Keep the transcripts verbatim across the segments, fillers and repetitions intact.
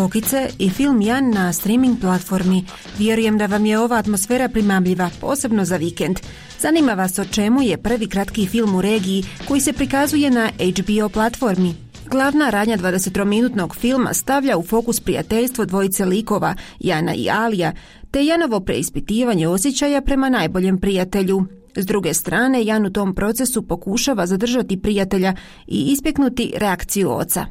Kokice i film Jan na streaming platformi. Vjerujem da vam je ova atmosfera primamljiva, posebno za vikend. Zanima vas o čemu je prvi kratki film u regiji koji se prikazuje na H B O platformi. Glavna radnja dvadesetominutnog filma stavlja u fokus prijateljstvo dvojice likova, Jana i Alija, te Janovo preispitivanje osjećaja prema najboljem prijatelju. S druge strane, Jan u tom procesu pokušava zadržati prijatelja i ispeknuti reakciju oca.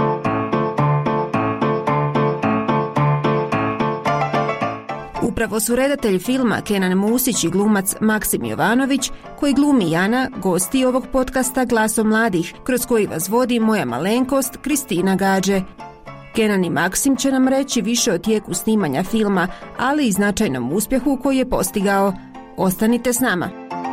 Upravo su redatelj filma Kenan Musić i glumac Maksim Jovanović, koji glumi Jana, gosti ovog podcasta Glasom mladih, kroz koji vas vodi moja malenkost Kristina Gađe. Kenan i Maksim će nam reći više o tijeku snimanja filma, ali i značajnom uspjehu koji je postigao. Ostanite s nama.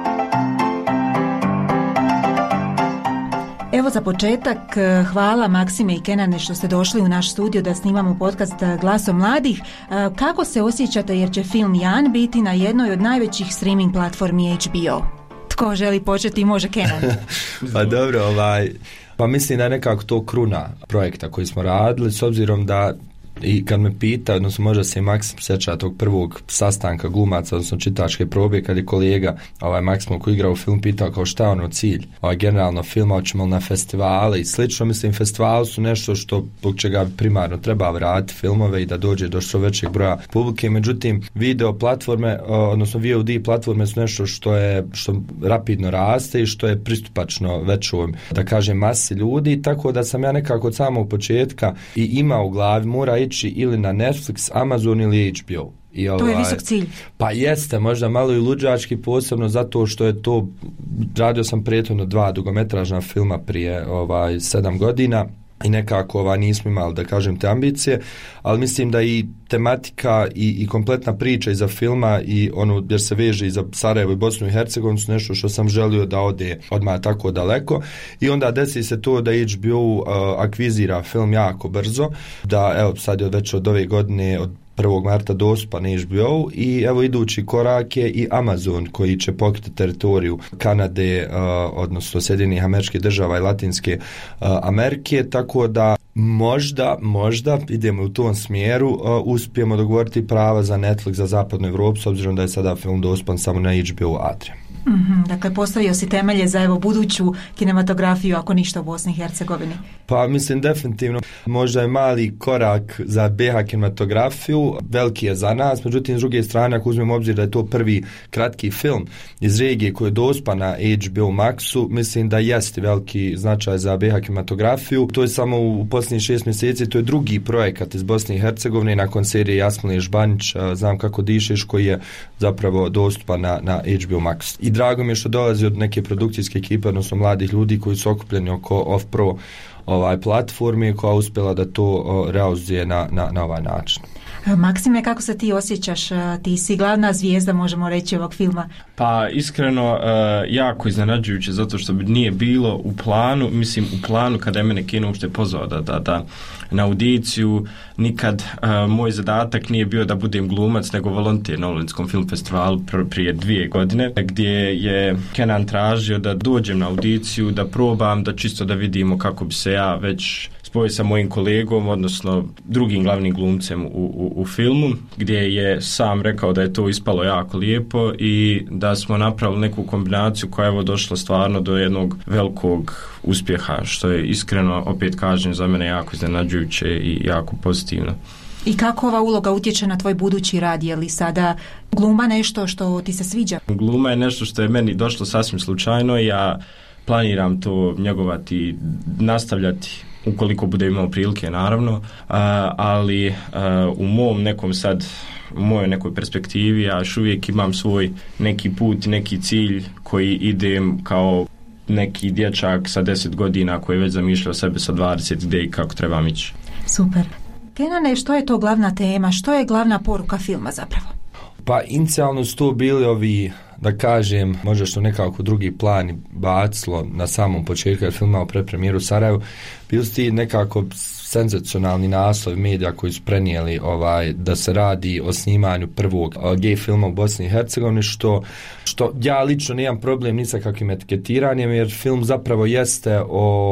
Evo za početak, hvala Maksime i Kenane što ste došli u naš studio da snimamo podcast Glasom mladih. Kako se osjećate jer će film Jan biti na jednoj od najvećih streaming platformi H B O? Tko želi početi, može Kenan. Pa dobro, ovaj, pa mislim da je nekako to kruna projekta koji smo radili, s obzirom da i kad me pita, odnosno možda se i Maksim sjeća tog prvog sastanka glumaca, odnosno čitačke probe, kad je kolega ovaj Maksim koji igra u film pitao kao šta je ono cilj, ovaj generalno filma, hoćemo na festivale i slično. Mislim, festivali su nešto što zbog čega primarno treba vratiti filmove i da dođe do što većeg broja publike, međutim video platforme, odnosno V O D platforme su nešto što je što rapidno raste i što je pristupačno većoj, da kažem, masi ljudi, tako da sam ja nekako od samog početka i imao u glavi mora ići ili na Netflix, Amazon ili H B O. I ovaj, to je visok cilj. Pa jeste, možda malo i luđački, posebno zato što je to, radio sam prethodno dva dugometražna filma prije ovaj sedam godina i nekako ovaj, nismo imali, da kažem, te ambicije, ali mislim da i tematika i, i kompletna priča iza filma i ono jer se veže i za Sarajevo i Bosnu i Hercegovinu su nešto što sam želio da ode odmah tako daleko i onda desi se to da H B O uh, akvizira film jako brzo, da evo sad je već od ove godine od prvog marta dostupan H B O i evo idući korak je i Amazon koji će pokriti teritoriju Kanade, uh, odnosno Sjedinjenih Američkih Država i Latinske uh, Amerike, tako da možda, možda idemo u tom smjeru, uh, uspijemo dogovoriti prava za Netflix za zapadnu Evropu, s obzirom da je sada film dostupan samo na H B O Adria. Mm-hmm, dakle, postavio si temelje za evo buduću kinematografiju, ako ništa u Bosni i Hercegovini. Pa mislim definitivno, možda je mali korak za B H kinematografiju, veliki je za nas, međutim s druge strane ako uzmemo obzir da je to prvi kratki film iz regije koji je dospan na H B O Maxu, mislim da jeste veliki značaj za B H kinematografiju. To je samo u posljednjih šest mjeseci, to je drugi projekat iz Bosne i Hercegovine nakon serije Jasmine Žbanić, Znam kako dišeš, koji je zapravo dostupan na, na H B O Max. I drago mi je što dolazi od neke produkcijske ekipe, odnosno mladih ljudi koji su okupljeni oko Off-Pro ovaj platformi koja je uspjela da to o, realizuje na, na, na ovaj način. Maksime, kako se ti osjećaš? Ti si glavna zvijezda, možemo reći, ovog filma. Pa iskreno, uh, jako iznenađujuće, zato što bi nije bilo u planu, mislim u planu kada je mene kino uopšte pozvao da, da, da na audiciju, nikad uh, moj zadatak nije bio da budem glumac, nego volonter na Olinskom film festivalu pr- prije dvije godine, gdje je Kenan tražio da dođem na audiciju, da probam, da čisto da vidimo kako bi se ja već spojio sa mojim kolegom, odnosno drugim glavnim glumcem u, u, u filmu, gdje je sam rekao da je to ispalo jako lijepo i da smo napravili neku kombinaciju koja je evo došla stvarno do jednog velikog uspjeha, što je iskreno, opet kažem, za mene jako iznenađujuće i jako pozitivno. I kako ova uloga utječe na tvoj budući rad? Je li sada gluma nešto što ti se sviđa? Gluma je nešto što je meni došlo sasvim slučajno. Ja planiram to njegovati, nastavljati ukoliko bude imao prilike, naravno, a, ali a, u mom nekom sad, u mojoj nekoj perspektivi, ja još uvijek imam svoj neki put, neki cilj koji idem kao neki dječak sa deset godina koji je već zamišljao sebe sa dvadeset gdje i kako trebam ići. Super. Kenane, što je to glavna tema? Što je glavna poruka filma zapravo? Pa inicijalno su to bili ovi, da kažem, možda što nekako drugi plan bacilo na samom početku jer filma o predpremijeru Sarajevu, bili su ti nekako senzacionalni naslov medija koji su prenijeli ovaj, da se radi o snimanju prvog gej filma u Bosni i Hercegovini, što, što ja lično nemam problem ni sa kakvim etiketiranjem, jer film zapravo jeste o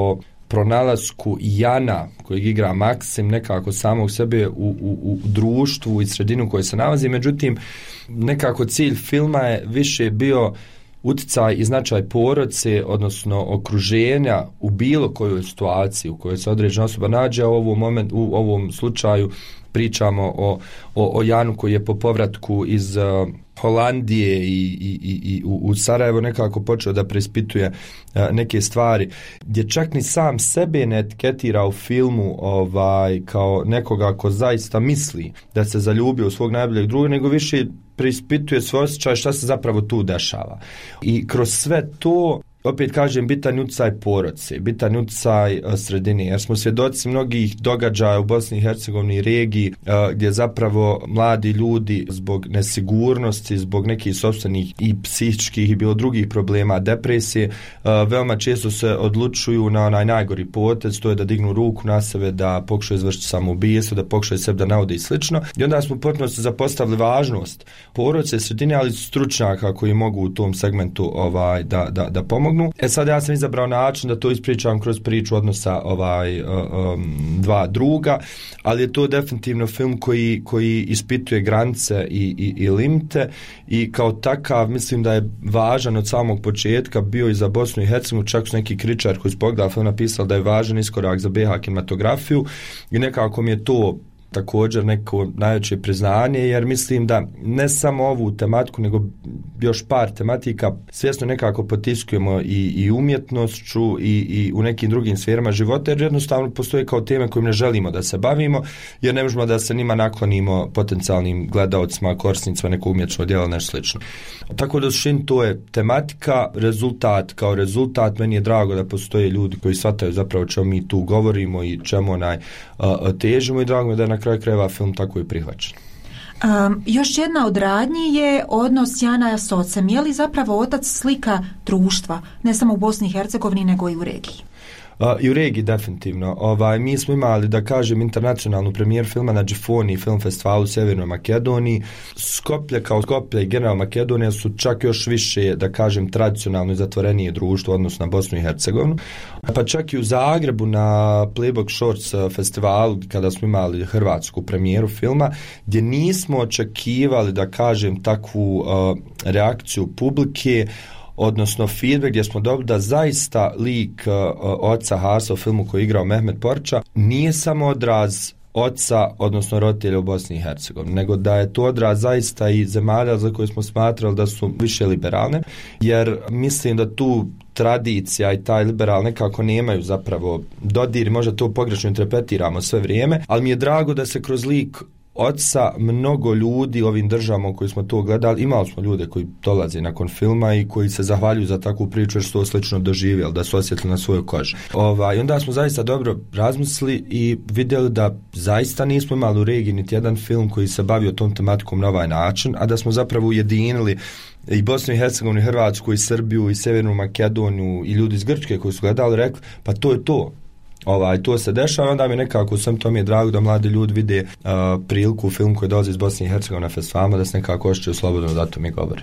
pronalasku Jana kojeg igra Maksim nekako samog sebe u, u, u društvu i sredinu u kojoj se nalazi. Međutim, nekako cilj filma je više bio uticaj i značaj porodice, odnosno okruženja u bilo kojoj situaciji u kojoj se određena osoba nađe. U ovom, moment, u ovom slučaju pričamo o, o, o Janu koji je po povratku iz uh, Holandije i, i, i, i u, u Sarajevo nekako počeo da preispituje uh, neke stvari, gdje čak ni sam sebe ne etiketira u filmu ovaj, kao nekoga ko zaista misli da se zaljubio u svog najboljeg druga, nego više preispituje svoj osjećaj šta se zapravo tu dešava. I kroz sve to, opet kažem, bitan utjecaj porodice, bitan utjecaj sredine, jer smo svjedoci mnogih događaja u Bosni i Hercegovini i regiji gdje zapravo mladi ljudi zbog nesigurnosti, zbog nekih sopstvenih i psihičkih i bilo drugih problema, depresije, veoma često se odlučuju na onaj najgori potez, to je da dignu ruku na sebe, da pokušaju izvršiti samoubistvo, da pokušaju sebe da navode i slično. I onda smo potpuno se zapostavili važnost porodice, sredine, ali stručnjaka koji mogu u tom segmentu ovaj, da, da, da pomogu. E sad ja sam izabrao način da to ispričam kroz priču odnosa ovaj, um, dva druga, ali je to definitivno film koji, koji ispituje granice i, i, i limite i kao takav mislim da je važan od samog početka bio i za Bosnu i Hercegovinu, čak su neki kritičar koji su pogledali film napisali da je važan iskorak za be ha kinematografiju i nekako mi je to također neko najveće priznanje, jer mislim da ne samo ovu tematiku, nego još par tematika svjesno nekako potiskujemo i, i umjetnošću i, i u nekim drugim sferama života, jer jednostavno postoje kao teme kojim ne želimo da se bavimo, jer ne možemo da se njima naklonimo potencijalnim gledaocima, korisnicima nekog umjetničkog djela, nešto slično. Tako da suštini to je tematika, rezultat kao rezultat. Meni je drago da postoje ljudi koji shvataju zapravo čemu mi tu govorimo i čemu onaj uh, težimo i drago mi da je na kraju krajeva film tako i prihvaćen. Um, još jedna od radnji je odnos Jana s ocem. Je li zapravo otac slika društva, ne samo u Bosni i Hercegovini, nego i u regiji? Uh, I u regiji definitivno. Ovaj, mi smo imali, da kažem, internacionalnu premijer filma na Džifoni film festivalu u Sjevernoj Makedoniji. Skoplje kao Skoplje i general Makedonija su čak još više, da kažem, tradicionalno i zatvorenije društvo odnosno na Bosnu i Hercegovinu. Pa čak i u Zagrebu na Playbook Shorts festivalu kada smo imali hrvatsku premijeru filma, gdje nismo očekivali, da kažem, takvu uh, reakciju publike, odnosno feedback gdje smo dobili da zaista lik uh, oca Hasa u filmu koji je igrao Mehmet Porča nije samo odraz oca, odnosno roditelja u Bosni i Hercegovini, nego da je to odraz zaista i zemalja za koje smo smatrali da su više liberalne, jer mislim da tu tradicija i taj liberal nekako nemaju zapravo dodir, možda to pogrešno interpretiramo sve vrijeme, ali mi je drago da se kroz lik oca mnogo ljudi ovim državama u koji smo to gledali, imali smo ljude koji dolaze nakon filma i koji se zahvaljuju za takvu priču jer su to slično doživjeli, da su osjetili na svojoj koži. Ovaj, I onda smo zaista dobro razmislili i vidjeli da zaista nismo imali u regiji niti jedan film koji se bavio tom tematikom na ovaj način, a da smo zapravo ujedinili i Bosnu i Hercegovinu, i Hrvatsku, i Srbiju, i Sjevernu Makedoniju, i ljudi iz Grčke koji su gledali, rekli, pa to je to. Ovaj, to se dešava, onda mi nekako sam to mi je drago da mladi ljudi vide uh, priliku u film koji dolazi iz Bosne i Hercegovine na festivalima, da se nekako ošćaju slobodno, da to mi govori.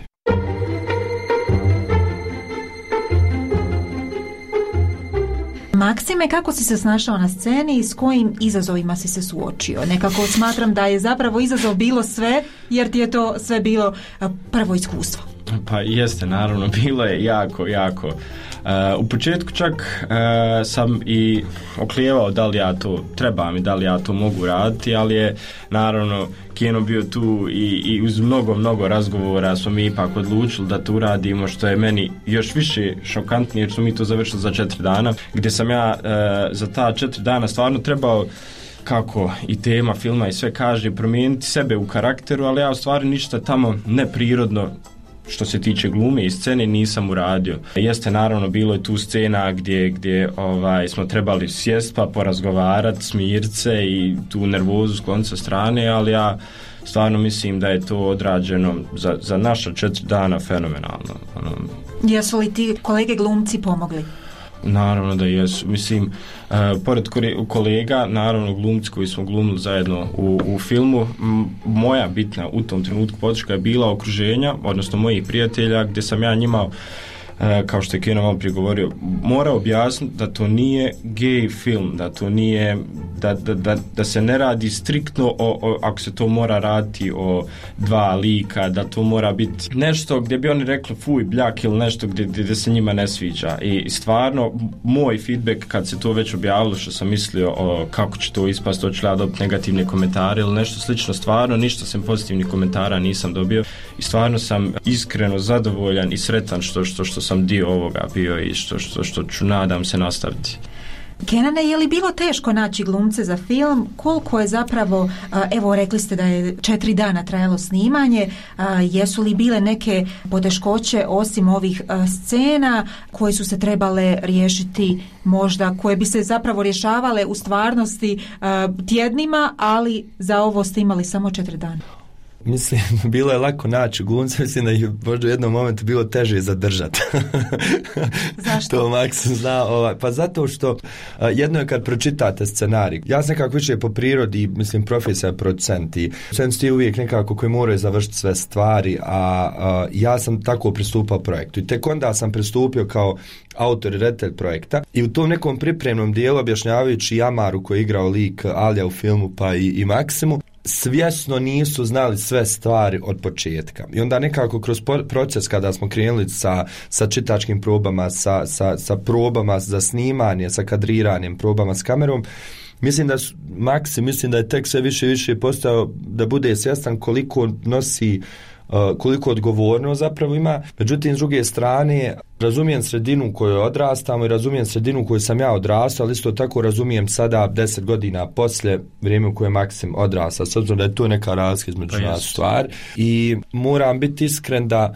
Maksime, kako si se snašao na sceni i s kojim izazovima si se suočio? Nekako smatram da je zapravo izazov bilo sve, jer ti je to sve bilo prvo iskustvo. Pa jeste, naravno, bilo je jako, jako. Uh, u početku čak uh, sam i oklijevao da li ja to trebam i da li ja to mogu raditi, ali je naravno Kino bio tu i, i uz mnogo, mnogo razgovora smo mi ipak odlučili da to uradimo, što je meni još više šokantnije jer smo mi to završili za četiri dana, gdje sam ja uh, za ta četiri dana stvarno trebao, kako i tema filma i sve kaže, promijeniti sebe u karakteru, ali ja u stvari ništa tamo neprirodno što se tiče glume i scene nisam uradio. Jeste, naravno, bilo je tu scena gdje, gdje ovaj, smo trebali sjest pa porazgovarati, smirit se i tu nervozu skloniti sa strane, ali ja stvarno mislim da je to odrađeno za, za naša četiri dana fenomenalno. Ono. Jesu li ti kolege glumci pomogli? Naravno da jesu. Mislim, uh, pored kolega, naravno glumci koji smo glumili zajedno u, u filmu, m- moja bitna u tom trenutku podrška je bila okruženja, odnosno mojih prijatelja, gdje sam ja njima kao što je Keno malo prije govorio, mora objasniti da to nije gay film, da to nije, da, da, da, da se ne radi striktno o, o, ako se to mora raditi o dva lika, da to mora biti nešto gdje bi oni rekli fuj, bljak ili nešto gdje, gdje se njima ne sviđa. I stvarno, moj feedback kad se to već objavilo, što sam mislio o kako će to ispast, hoću ja dobiti negativne komentare ili nešto slično, stvarno ništa sam pozitivnih komentara nisam dobio i stvarno sam iskreno zadovoljan i sretan što, što, što sam dio ovoga bio i što, što, što ću nadam se nastaviti. Kenane, je li bilo teško naći glumce za film? Koliko je zapravo, evo rekli ste da je četiri dana trajalo snimanje, jesu li bile neke poteškoće osim ovih scena koje su se trebale riješiti možda, koje bi se zapravo rješavale u stvarnosti tjednima, ali za ovo ste imali samo četiri dana? Mislim, bilo je lako naći glumce, mislim da je možda u jednom momentu bilo teže zadržati. Zašto? To Maks zna, ovaj, pa zato što a, jedno je kad pročitate scenarij. Ja sam nekako više po prirodi, mislim, profesija producent i producent je uvijek nekako koji moraju završiti sve stvari, a, a ja sam tako pristupao projektu. I tek onda sam pristupio kao autor i redatelj projekta i u tom nekom pripremnom dijelu objašnjavajući Jamaru koji je igrao lik Alija u filmu pa i, i Maksimu, svjesno nisu znali sve stvari od početka. I onda nekako kroz proces kada smo krenuli sa, sa čitačkim probama, sa, sa, sa probama za snimanje, sa kadriranjem, probama s kamerom, mislim da su, Maksi, mislim da je tek sve više i više postao da bude svjestan koliko nosi Uh, koliko odgovorno zapravo ima. Međutim, s druge strane, razumijem sredinu u kojoj odrastamo i razumijem sredinu u kojoj sam ja odrastao, ali isto tako razumijem sada deset godina poslije vrijeme u kojem Maksim odrastao, s obzirom da je to neka razlika između nas stvar. I moram biti iskren da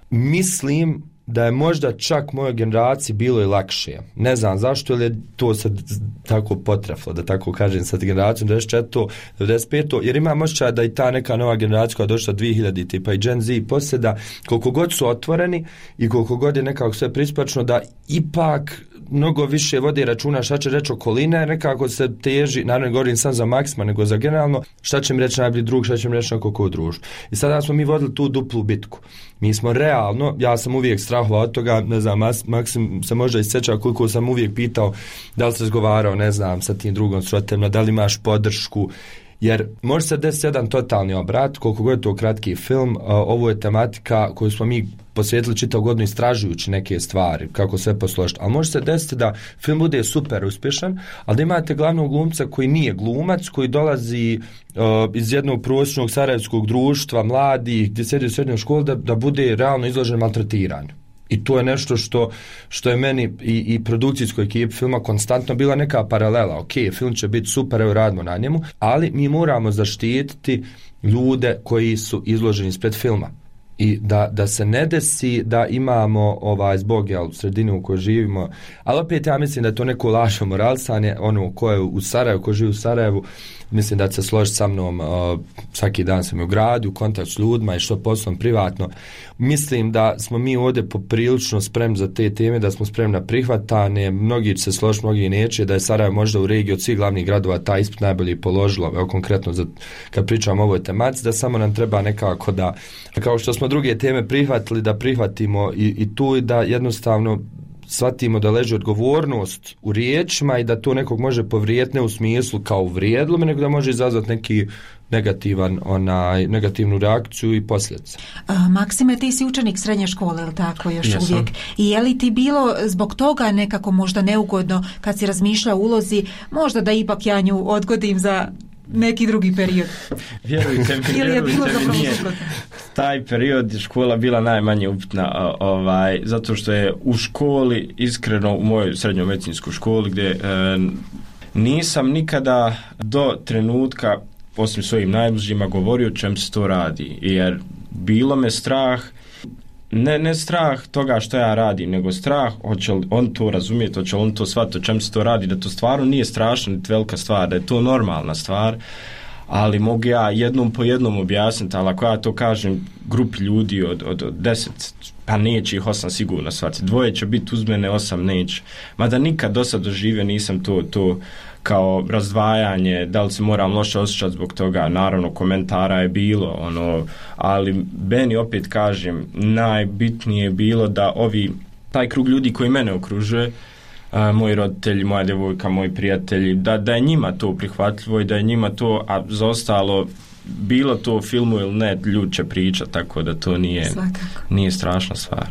mislim da je možda čak mojoj generaciji bilo i lakše. Ne znam zašto, ili je to sad tako potreflo, da tako kažem, sad generacijom devedeset četvrte devedeset pete jer imam osjećaj da i ta neka nova generacija koja je došla dvije hiljadite pa i Gen Z poslije, da koliko god su otvoreni i koliko god je nekako sve prispačno, da ipak mnogo više vode računa šta će reći okoline, nekako se teži, naravno ne govorim sam za Maksima, nego za generalno, šta će mi reći najbolji drug, šta će mi reći neko ko u društvu. I sada smo mi vodili tu duplu bitku. Mi smo realno, ja sam uvijek strahovao od toga, ne znam, Maksim se možda isjeća koliko sam uvijek pitao da li se razgovarao, ne znam, sa tim drugom sroditeljima, da li imaš podršku, jer može se desiti jedan totalni obrat, koliko god je to kratki film, ovo je tematika koju smo mi posvetili čitav godinu istražujući neke stvari, kako sve posložiti, ali može se desiti da film bude super uspješan, ali da imate glavnog glumca koji nije glumac, koji dolazi uh, iz jednog prosječnog sarajevskog društva, mladih, gdje sjedi u srednjoj školi, da, da bude realno izložen maltretiranju. I to je nešto što, što je meni i, i produkcijskoj ekipi filma konstantno bila neka paralela. Ok, film će biti super, evo radimo na njemu, ali mi moramo zaštititi ljude koji su izloženi ispred filma. I da, da se ne desi da imamo ovaj, zbog jel, sredinu u kojoj živimo, ali opet ja mislim da je to neko lažno moralisanje, ono ko je u Sarajevu, ko živi u Sarajevu, mislim da se složi sa mnom, uh, svaki dan sam u gradu, u kontakt s ljudima i što poslom privatno. Mislim da smo mi ovdje poprilično spremni za te teme, da smo spremni na prihvatane, mnogi će se složiti, mnogi neće, da je Sarajevo možda u regiji od svih glavnih gradova taj ispit najbolje položilo, evo konkretno za, kad pričam o ovoj tematici, da samo nam treba nekako da, kao što smo druge teme prihvatili, da prihvatimo i, i tu i da jednostavno shvatimo da leži odgovornost u riječima i da to nekog može povrijediti ne u smislu kao uvrijedilo me, nego da može izazvati neki negativan, onaj, negativnu reakciju i posljedice. Maksime, ti si učenik srednje škole, ili tako, još Jesam. Uvijek. I je li ti bilo zbog toga nekako možda neugodno kad si razmišljao o ulozi, možda da ipak ja nju odgodim za neki drugi period? Vjerujte mi, vjerujte mi, nije. Taj period škola bila najmanje upitna, ovaj, zato što je u školi, iskreno u mojoj srednjoj medicinskoj školi, gdje e, nisam nikada do trenutka, osim svojim najbližima, govorio o čem se to radi, jer bilo me strah, ne, ne strah toga što ja radim, nego strah hoće li on to razumjeti, hoće li on to shvatiti o čem se to radi, da to stvarno nije strašna niti velika stvar, da je to normalna stvar, ali mogu ja jednom po jednom objasniti, ali ako ja to kažem grupi ljudi od, od, od deset, pa neće ih osam sigurno shvatiti, dvoje će biti uz mene, osam neće, mada nikad do sad doživio nisam to, to kao razdvajanje, da li se moram loše osjećati zbog toga, naravno komentara je bilo, ono, ali meni opet kažem, najbitnije je bilo da ovi taj krug ljudi koji mene okružuje, Uh, moji roditelji, moja djevojka, moji prijatelji, da, da je njima to prihvatljivo i da je njima to, a za ostalo bilo to u filmu ili ne, ljudi će pričati, tako da to nije, nije strašna stvar.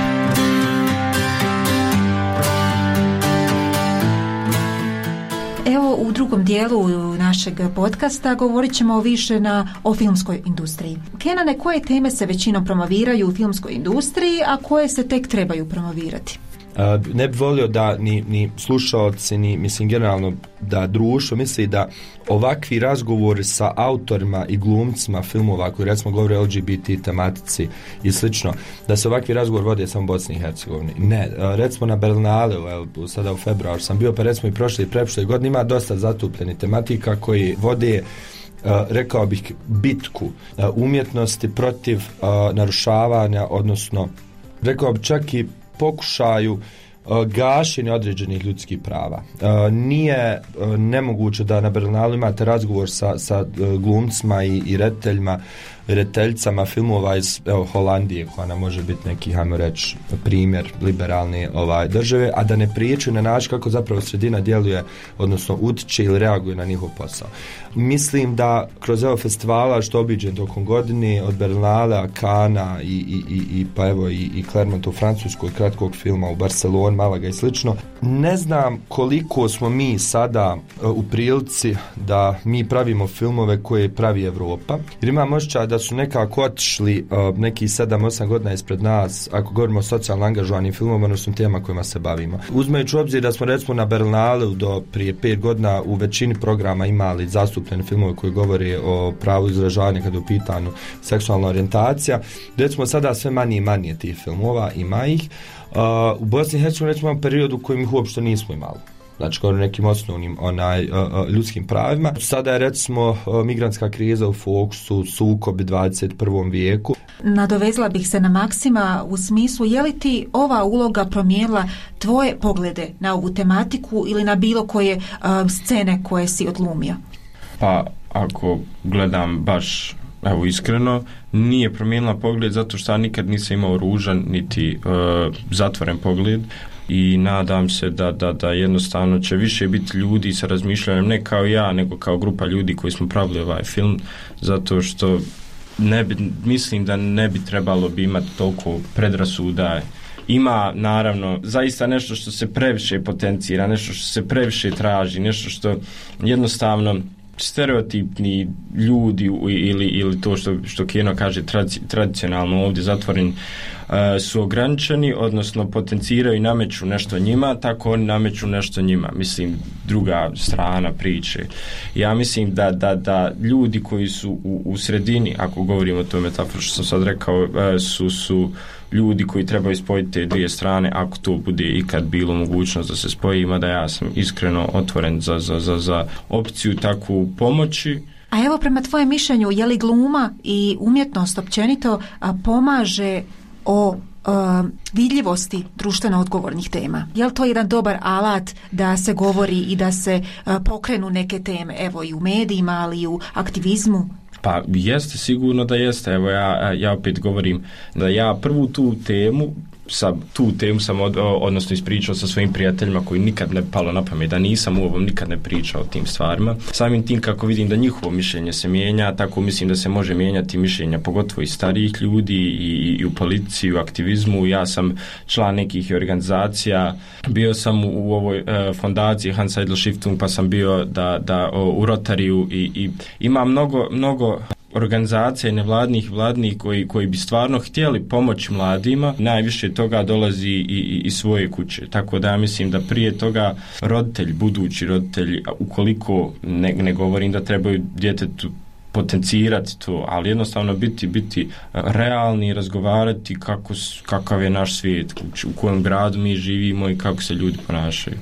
Evo, u drugom dijelu našeg podcasta govorit ćemo više na, o filmskoj industriji. Kenane, koje teme se većinom promoviraju u filmskoj industriji, a koje se tek trebaju promovirati? Uh, ne bi volio da ni, ni slušaoci, ni mislim generalno da društvo misli da ovakvi razgovori sa autorima i glumcima filmova koji recimo govore o L G B T tematici i slično, da se ovakvi razgovor vode samo u Bosni i Hercegovini. Ne, uh, recimo na Berlinale, evo, sada u februaru sam bio, pa recimo i prošle i preprošle godine ima dosta zatupljeni tematika koji vode Uh, rekao bih bitku uh, umjetnosti protiv uh, narušavanja, odnosno rekao bih čak i pokušaju uh, gašenja određenih ljudskih prava. Uh, nije uh, nemoguće da na Berlinalu imate razgovor sa, sa uh, glumcima i, i rediteljima, rediteljicama filmova iz evo, Holandije, koja nam može biti neki, hajmo reći, primjer liberalne ovaj, države, a da ne pričaju na način kako zapravo sredina djeluje, odnosno utiče ili reaguje na njihov posao. Mislim da kroz evo festivala što obiđem tokom godine, od Berlinala, Kana i, i, i, i pa evo i, i Clermonta u Francuskoj, kratkog filma u Barceloni, Malaga i slično, ne znam koliko smo mi sada uh, u prilici da mi pravimo filmove koje pravi Evropa, jer imam osjećaj da su nekako otišli uh, neki sedam osam godina ispred nas, ako govorimo o socijalno angažovanim filmovima, odnosno tema kojima se bavimo. Uzmajući u obzir da smo recimo na Berlinalu do prije pet godina u većini programa imali zastupljene filmove koji govore o pravu izražavanja kada je u pitanju seksualna orijentacija, recimo sada sve manje i manje tih filmova, ima ih. Uh, u Bosni i Hercegovini recimo imamo period u kojem ih uopšte nismo imali. Znači, kao nekim osnovnim onaj, uh, uh, ljudskim pravima. Sada je, recimo, uh, migrantska kriza u fokusu, sukobi dvadeset prvom vijeku. Nadovezla bih se na Maksima u smislu, je li ti ova uloga promijenila tvoje poglede na ovu tematiku ili na bilo koje uh, scene koje si odlumio? Pa, ako gledam baš, evo, iskreno, nije promijenila pogled zato što ja nikad nisam imao ružan niti uh, zatvoren pogled. I nadam se da, da, da jednostavno će više biti ljudi sa razmišljanjem, ne kao ja, nego kao grupa ljudi koji smo pravili ovaj film, zato što ne bi, mislim da ne bi trebalo bi imati toliko predrasuda. Ima, naravno, zaista nešto što se previše potencira, nešto što se previše traži, nešto što jednostavno stereotipni ljudi ili, ili to što, što Keno kaže tradici, tradicionalno ovdje zatvoreni uh, su ograničeni, odnosno potenciraju i nameću nešto njima, tako oni nameću nešto njima. Mislim, druga strana priče. Ja mislim da, da, da ljudi koji su u, u sredini, ako govorimo o toj metaforu što sam sad rekao, uh, su, su ljudi koji trebaju spojiti te dvije strane, ako to bude ikad bilo mogućnost da se spoji, ima da ja sam iskreno otvoren za, za, za, za opciju takvu pomoći. A evo, prema tvojem mišljenju, je li gluma i umjetnost općenito a, pomaže o a, vidljivosti društveno odgovornih tema? Je li to jedan dobar alat da se govori i da se a, pokrenu neke teme, evo i u medijima, ali i u aktivizmu? Pa jeste, sigurno da jeste. Evo ja, ja opet govorim da ja prvu tu temu sa tu temu sam od, odnosno ispričao sa svojim prijateljima koji nikad ne palo na pamet, da nisam u ovom nikad ne pričao o tim stvarima. Samim tim kako vidim da njihovo mišljenje se mijenja, tako mislim da se može mijenjati mišljenja pogotovo i starijih ljudi i, i u politici, i u aktivizmu. Ja sam član nekih organizacija, bio sam u, u ovoj uh, fondaciji Hans Seidel Stiftung, pa sam bio da, da uh, u Rotariju i, i ima mnogo, mnogo organizacija i nevladnih vladnih koji, koji bi stvarno htjeli pomoći mladima. Najviše toga dolazi i, i, i svoje kuće. Tako da ja mislim da prije toga roditelji, budući roditelji, ukoliko ne, ne govorim da trebaju djetetu potencirati to, ali jednostavno biti biti realni i razgovarati kako, kakav je naš svijet, u, u kojem gradu mi živimo i kako se ljudi ponašaju.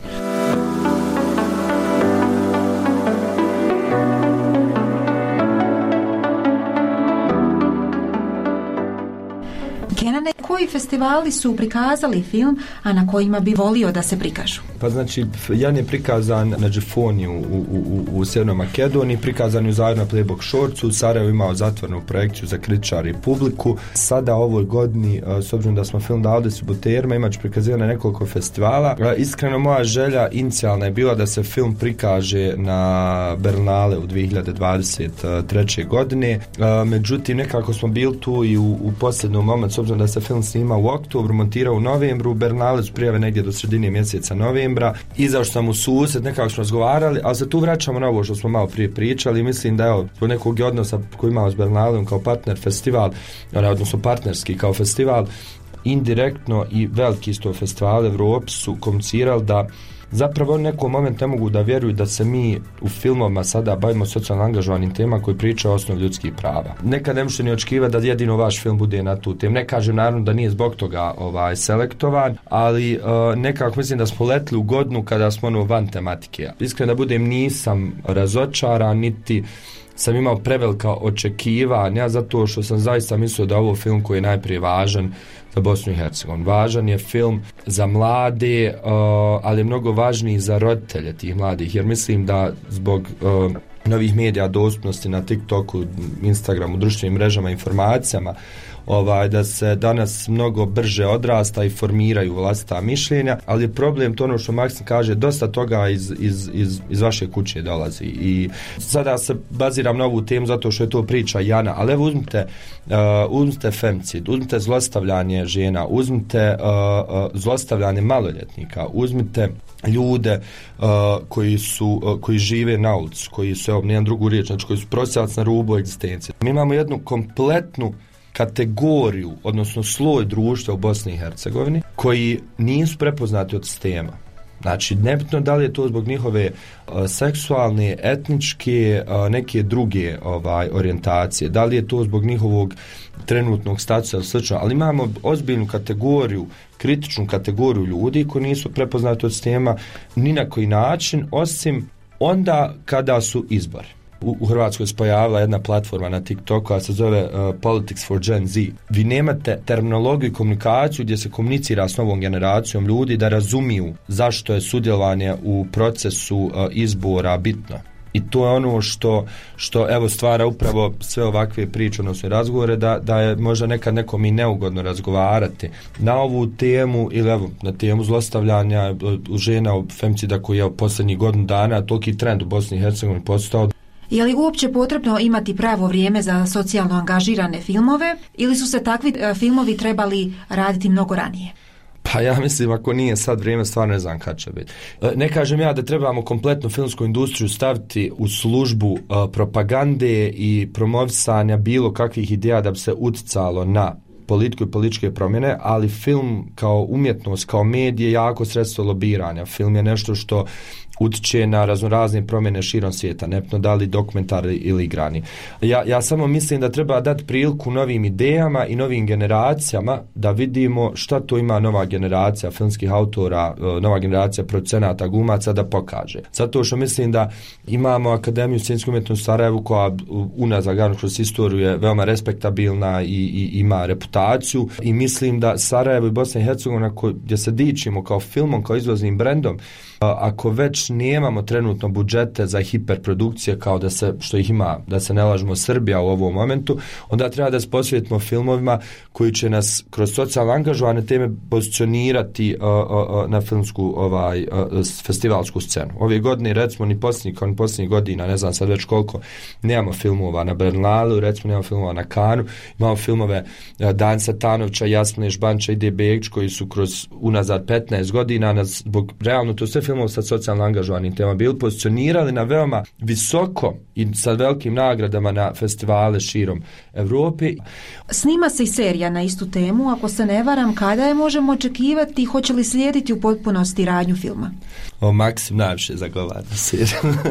koji festivali su prikazali film, a na kojima bi volio da se prikažu? Pa znači, jedan je prikazan na Džefoniju u, u, u, u Sjevernoj Makedoniji, prikazan je u Zajedno Playbook Shortsu, u Sarajevu imao zatvorenu projekciju za kritičare i publiku. Sada ovoj godini, s obzirom da smo film dali distributerima, imat ću prikazivati na nekoliko festivala. Iskreno, moja želja inicijalna je bila da se film prikaže na Berlinale u dvije hiljade dvadeset treće. godine. Međutim, nekako smo bili tu i u, u posljednom momentu, s obzirom da se film snima u oktobru, montirao u novembru, Berlinale su prijave negdje do sredine mjeseca novembra. Izašao sam u susret, nekako smo razgovarali, ali se tu vraćamo na ovo što smo malo prije pričali. Mislim da evo, po nekog odnosa koji imamo s Berlinalom kao partner festival, odnosno partnerski kao festival, indirektno i veliki isto festival Evropi su komunicirali da zapravo u nekom momentu ne mogu da vjeruju da se mi u filmovima sada bavimo socijalno angažovanim tema koji priča o osnovi ljudskih prava. Nekad ne možete ni očekivati da jedino vaš film bude na tu temu. Ne kažem naravno da nije zbog toga ovaj, selektovan, ali uh, nekako mislim da smo letli u godinu kada smo ono van tematike. Iskreno da budem, nisam razočaran, niti sam imao prevelika očekivanja, zato što sam zaista mislio da ovo film koji je najprije važan za Bosnu i Hercegovinu. Važan je film za mlade, uh, ali je mnogo važniji za roditelje tih mladih, jer mislim da zbog uh, novih medija, dostupnosti na TikToku, Instagramu, društvenim mrežama, informacijama, ovaj, da se danas mnogo brže odrasta i formiraju vlastita mišljenja, ali je problem to ono što Maksim kaže, dosta toga iz, iz, iz, iz vaše kuće dolazi i sada se baziram na ovu temu zato što je to priča Jana, ali evo uzmite, uh, uzmite femicid, uzmite zlostavljanje žena, uzmite uh, uh, zlostavljanje maloljetnika, uzmite ljude uh, koji su uh, koji žive na ulici, koji su, evo, nijedan drugu riječ, znači koji su prosjelac na rubu egzistencije. Mi imamo jednu kompletnu kategoriju, odnosno sloj društva u Bosni i Hercegovini koji nisu prepoznati od sistema. Znači, nebitno da li je to zbog njihove uh, seksualne, etničke, uh, neke druge ovaj, orijentacije, da li je to zbog njihovog trenutnog statusa ili slično, ali imamo ozbiljnu kategoriju, kritičnu kategoriju ljudi koji nisu prepoznati od sistema ni na koji način, osim onda kada su izbori. U, u Hrvatskoj se pojavila jedna platforma na TikToku koja se zove uh, Politics for Gen Z. Vi nemate terminologiju i komunikaciju gdje se komunicira s novom generacijom ljudi da razumiju zašto je sudjelovanje u procesu uh, izbora bitno. I to je ono što, što evo stvara upravo sve ovakve priče, odnosno razgovore, da, da je možda nekad nekom i neugodno razgovarati na ovu temu ili evo na temu zlostavljanja žena u femicida koji je u posljednjih godinu dana toliki trend u Bosni i Hercegovini postao. Je li uopće potrebno imati pravo vrijeme za socijalno angažirane filmove ili su se takvi e, filmovi trebali raditi mnogo ranije? Pa ja mislim, ako nije sad vrijeme, stvarno ne znam kad će biti. Ne kažem ja da trebamo kompletnu filmsku industriju staviti u službu uh, propagande i promovisanja bilo kakvih ideja da bi se uticalo na politiku i političke promjene, ali film kao umjetnost, kao medij je jako sredstvo lobiranja. Film je nešto što utiče na raznorazne promjene širom svijeta, nebitno da li dokumentarni ili igrani. Ja, ja samo mislim da treba dati priliku novim idejama i novim generacijama da vidimo šta to ima nova generacija filmskih autora, nova generacija producenata, glumaca da pokaže. Zato što mislim da imamo Akademiju scenske umjetnosti u Sarajevu koja unazad glavno kroz istoriju je veoma respektabilna i, i ima reputaciju i mislim da Sarajevo i Bosna i Hercegovina gdje se dičimo kao filmom, kao izvoznim brendom, ako već nemamo trenutno budžete za hiperprodukcije kao da se, što ih ima, da se ne lažemo, Srbija u ovom momentu, onda treba da se posvetimo filmovima koji će nas kroz socijalno angažovane teme pozicionirati uh, uh, na filmsku ovaj, uh, festivalsku scenu. Ove godine, recimo, ni posljednjih, kao ni posljednjih godina, ne znam sad već koliko, nemamo filmova na Berlinalu, recimo nemamo filmova na Kanu, imamo filmove uh, Dan Satanovića, Jasmine Žbanča i D. Begić koji su kroz unazad petnaest godina, nas, zbog realno to sve filmova sa socijalno angažovanim tema bili pozicionirali na veoma visoko i sa velikim nagradama na festivale širom Evrope. Snima se i serija na istu temu, ako se ne varam, kada je možemo očekivati, hoće li slijediti u potpunosti radnju filma? O, Maksim najviše zagovara seriju.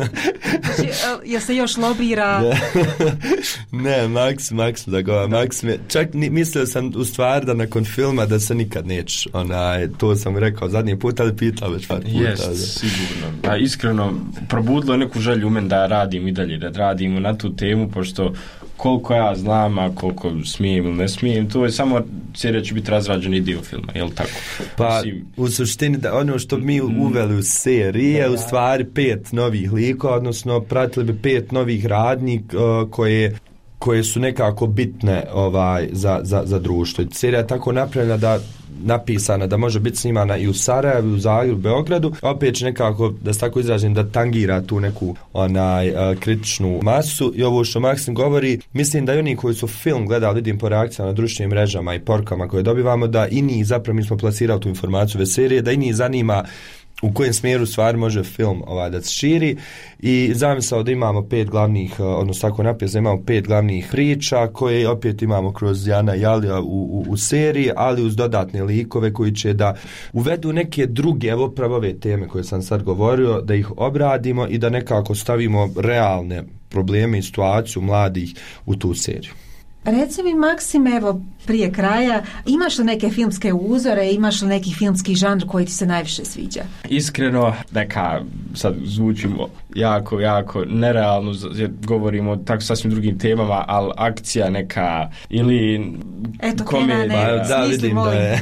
Jel se još lobira? Ne, Maksim, Maksim zagovara. Maksim je, čak ni, mislio sam u stvari da nakon filma da se nikad neće, onaj, to sam rekao zadnji put, ali pitao već par puta. Jest, sigurno. A iskreno, probudilo je neku želju u meni da radim i dalje, da radimo na tu temu, pošto koliko ja znam, a koliko smijem ili ne smijem, to je samo serija će biti razrađeni dio filma, je li tako? Pa Mislim, u suštini da ono što mi uveli u seriji je u stvari pet novih likova, odnosno pratili bi pet novih radnji uh, koje koje su nekako bitne ovaj za, za, za društvo. Serija je tako napravljena da napisana da može biti snimana i u Sarajevu, u Zagrebu, Beogradu, opet će nekako, da se tako izrazim, da tangira tu neku onaj uh, kritičnu masu i ovo što Maksim govori, mislim da i oni koji su film gledali, vidim po reakcijama na društvenim mrežama i porukama koje dobivamo, da i njih, zapravo mi smo plasirali tu informaciju ove serije, da i njih zanima u kojem smjeru stvari može film ovaj, da se širi i zamislao da imamo pet glavnih, odnosno tako napisano, imamo pet glavnih priča koje opet imamo kroz Jana i Alija u, u, u seriji, ali uz dodatne likove koji će da uvedu neke druge, evo pravo ove teme koje sam sad govorio, da ih obradimo i da nekako stavimo realne probleme i situaciju mladih u tu seriju. Reci mi, Maksim, evo, prije kraja, imaš li neke filmske uzore, imaš li neki filmski žanr koji ti se najviše sviđa? Iskreno, neka, sad zvučimo jako, jako nerealno, jer govorimo o tako sasvim drugim temama, ali akcija neka, ili eto, komedija. Kenane, da, vidim da je.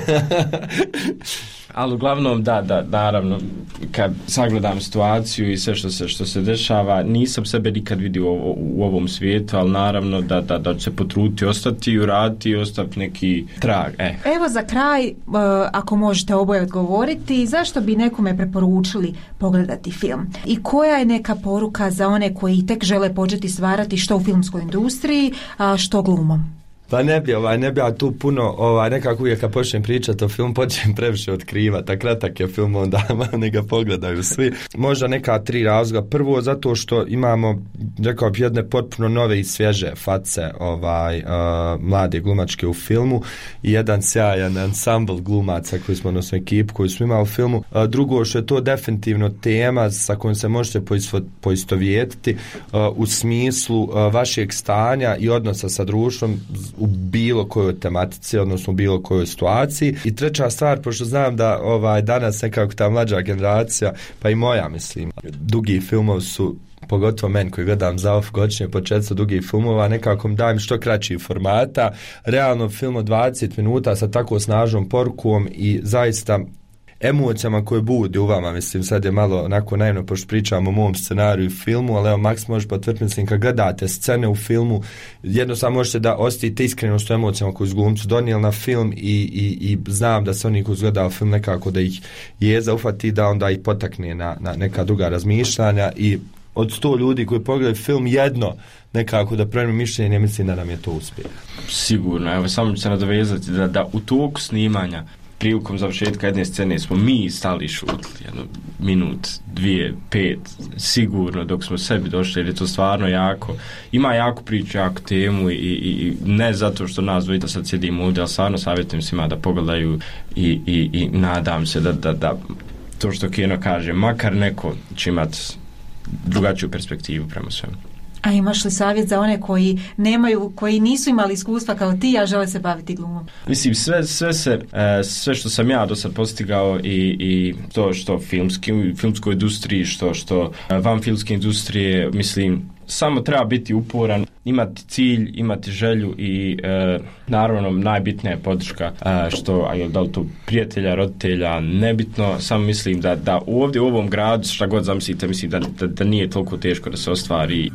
Ali uglavnom, da, da, naravno, kad sagledam situaciju i sve što se, što se dešava, nisam sebe nikad vidio u, u ovom svijetu, ali naravno da, da, da će se potruditi, ostati i uraditi i ostaviti neki trag. Eh. Evo za kraj, ako možete oboje odgovoriti, zašto bi nekome preporučili pogledati film? I koja je neka poruka za one koji tek žele početi stvarati što u filmskoj industriji, a što glumom? Pa ne bi, ovaj, ne bi ja tu puno, ovaj, nekako uvijek kad počnem pričati o filmu, počnem previše otkrivati, a kratak je film, onda ne ga pogledaju svi. Možda neka tri razloga. Prvo, zato što imamo, rekao bih, jedne potpuno nove i svježe face ovaj, uh, mlade glumačke u filmu i jedan sjajan ansambl glumaca koji smo, odnosno ekipu koju smo imali u filmu. Uh, drugo, što je to definitivno tema sa kojom se možete poistovjetiti uh, u smislu uh, vašeg stanja i odnosa sa društvom u bilo kojoj tematici, odnosno u bilo kojoj situaciji. I treća stvar, pošto znam da ovaj danas nekako ta mlađa generacija, pa i moja, mislim, dugi filmovi su, pogotovo men koji gledam za off godišnje početstvo dugih filmova, nekako dajem što kraći formata, realno film od dvadeset minuta sa tako snažnom porukom i zaista emocijama koje budi u vama, mislim, sad je malo onako naivno pošto pričamo o mom scenariju i filmu, ali evo Maks može potvrditi, mislim, kad gledate scene u filmu, jednostavno možete da osjetite iskrenost u emocijama koju su glumci donijeli na film i, i, i znam da se oni koji gledaju film nekako da ih jeza ufati, da onda ih potakne na, na neka druga razmišljanja i od sto ljudi koji pogledaju film jedno nekako da promijeni mišljenje, mislim da nam je to uspjeh. Sigurno, evo samo ću se nadovezati da, da u toku snimanja prilikom završetka jedne scene smo mi stali šutili jedno minut, dvije, pet, sigurno dok smo sebi došli, jer je to stvarno jako, ima jako priču, jako temu i, i, i ne zato što nas dvojica sad sjedimo ovdje, ali stvarno savjetujem svima da pogledaju i, i, i nadam se da, da, da to što Keno kaže, makar neko će imati drugačiju perspektivu prema svemu. A imaš li savjet za one koji nemaju, koji nisu imali iskustva kao ti, a žele se baviti glumom? Mislim, sve, sve, se, sve što sam ja do sad postigao i, i to što filmski, filmskoj industriji, što, što van filmske industrije, mislim, samo treba biti uporan, imati cilj, imati želju i e, naravno najbitnija je podrška, e, što, a da li to prijatelja, roditelja, nebitno, samo mislim da, da ovdje u ovom gradu, šta god zamislite, mislim da, da, da nije toliko teško da se ostvari.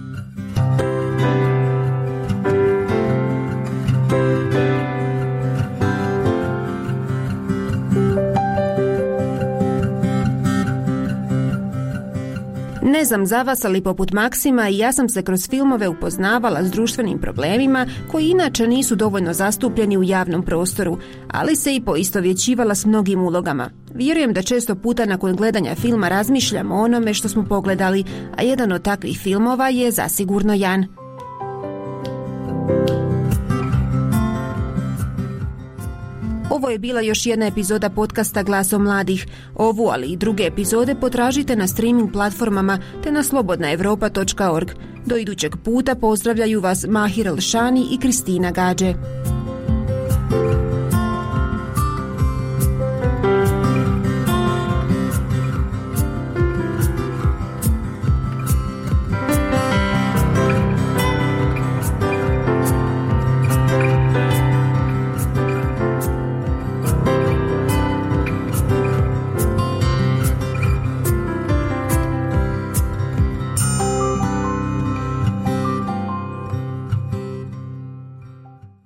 Ne znam za vas, ali poput Maksima i ja sam se kroz filmove upoznavala s društvenim problemima koji inače nisu dovoljno zastupljeni u javnom prostoru, ali se i poistovjećivala s mnogim ulogama. Vjerujem da često puta nakon gledanja filma razmišljamo o onome što smo pogledali, a jedan od takvih filmova je zasigurno Jan. Ovo je bila još jedna epizoda podcasta Glasom mladih. Ovu, ali i druge epizode potražite na streaming platformama te na slobodna europa točka org. Do idućeg puta pozdravljaju vas Mahir Elšani i Kristina Gađe.